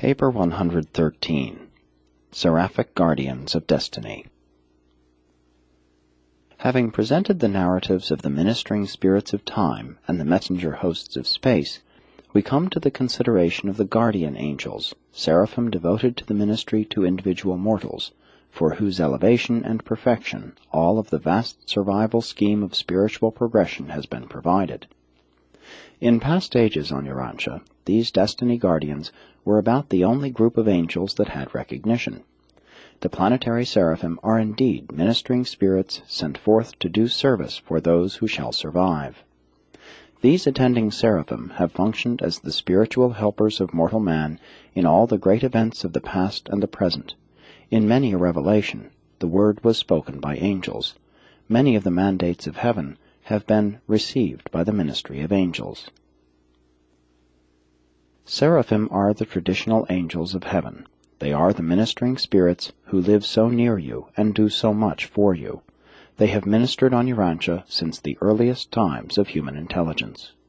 Paper 113, Seraphic Guardians of Destiny. Having presented the narratives of the ministering spirits of time and the messenger hosts of space, we come to the consideration of the guardian angels, seraphim devoted to the ministry to individual mortals, for whose elevation and perfection all of the vast survival scheme of spiritual progression has been provided. In past ages on Urantia, these destiny guardians were about the only group of angels that had recognition. The planetary seraphim are indeed ministering spirits sent forth to do service for those who shall survive. These attending seraphim have functioned as the spiritual helpers of mortal man in all the great events of the past and the present. In many a revelation, the word was spoken by angels. Many of the mandates of heaven have been received by the ministry of angels. Seraphim are the traditional angels of heaven. They are the ministering spirits who live so near you and do so much for you. They have ministered on Urantia since the earliest times of human intelligence.